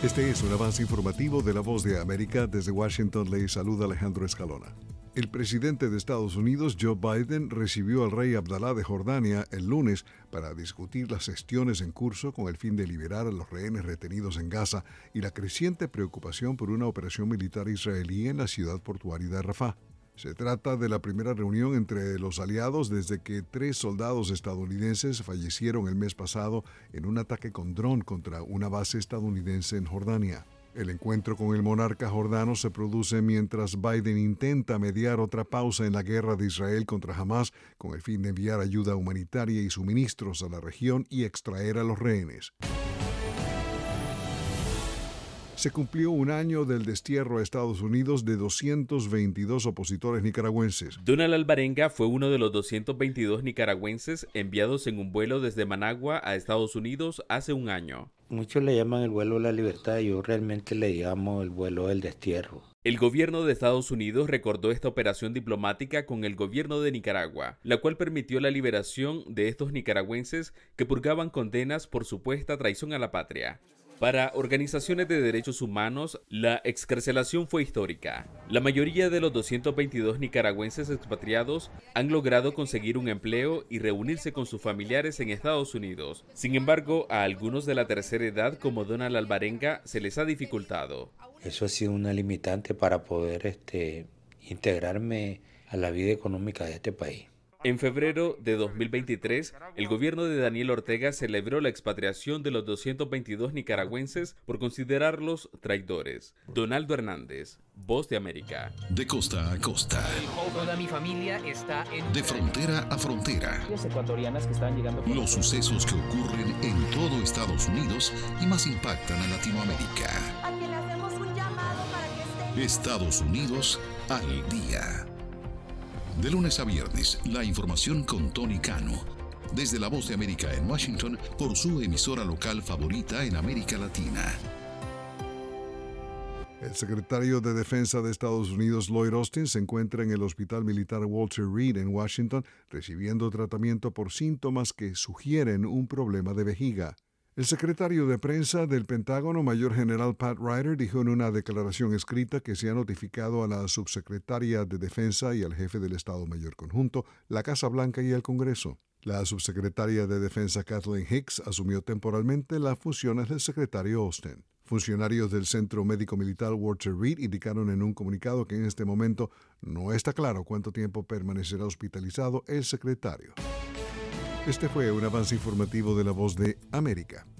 Este es un avance informativo de La Voz de América. Desde Washington le saluda Alejandro Escalona. El presidente de Estados Unidos, Joe Biden, recibió al rey Abdalá de Jordania el lunes para discutir las gestiones en curso con el fin de liberar a los rehenes retenidos en Gaza y la creciente preocupación por una operación militar israelí en la ciudad portuaria de Rafah. Se trata de la primera reunión entre los aliados desde que 3 soldados estadounidenses fallecieron el mes pasado en un ataque con dron contra una base estadounidense en Jordania. El encuentro con el monarca jordano se produce mientras Biden intenta mediar otra pausa en la guerra de Israel contra Hamás con el fin de enviar ayuda humanitaria y suministros a la región y extraer a los rehenes. Se cumplió un año del destierro a Estados Unidos de 222 opositores nicaragüenses. Donald Alvarenga fue uno de los 222 nicaragüenses enviados en un vuelo desde Managua a Estados Unidos hace un año. Muchos le llaman el vuelo de la libertad, yo realmente le llamo el vuelo del destierro. El gobierno de Estados Unidos recordó esta operación diplomática con el gobierno de Nicaragua, la cual permitió la liberación de estos nicaragüenses que purgaban condenas por supuesta traición a la patria. Para organizaciones de derechos humanos, la excarcelación fue histórica. La mayoría de los 222 nicaragüenses expatriados han logrado conseguir un empleo y reunirse con sus familiares en Estados Unidos. Sin embargo, a algunos de la tercera edad, como Donald Alvarenga, se les ha dificultado. Eso ha sido una limitante para poder integrarme a la vida económica de este país. En febrero de 2023, el gobierno de Daniel Ortega celebró la expatriación de los 222 nicaragüenses por considerarlos traidores. Donaldo Hernández, Voz de América. De costa a costa. Toda mi familia está en... De frontera a frontera. Ecuatorianas que están llegando... Los sucesos que ocurren en todo Estados Unidos y más impactan a Latinoamérica. A quien le hacemos un llamado para que esté... Estados Unidos al día. De lunes a viernes, la información con Tony Cano. Desde La Voz de América en Washington, por su emisora local favorita en América Latina. El secretario de Defensa de Estados Unidos, Lloyd Austin, se encuentra en el Hospital Militar Walter Reed en Washington, recibiendo tratamiento por síntomas que sugieren un problema de vejiga. El secretario de Prensa del Pentágono, Mayor General Pat Ryder, dijo en una declaración escrita que se ha notificado a la subsecretaria de Defensa y al jefe del Estado Mayor Conjunto, la Casa Blanca y el Congreso. La subsecretaria de Defensa, Kathleen Hicks, asumió temporalmente las funciones del secretario Austin. Funcionarios del Centro Médico Militar Walter Reed indicaron en un comunicado que en este momento no está claro cuánto tiempo permanecerá hospitalizado el secretario. Este fue un avance informativo de La Voz de América.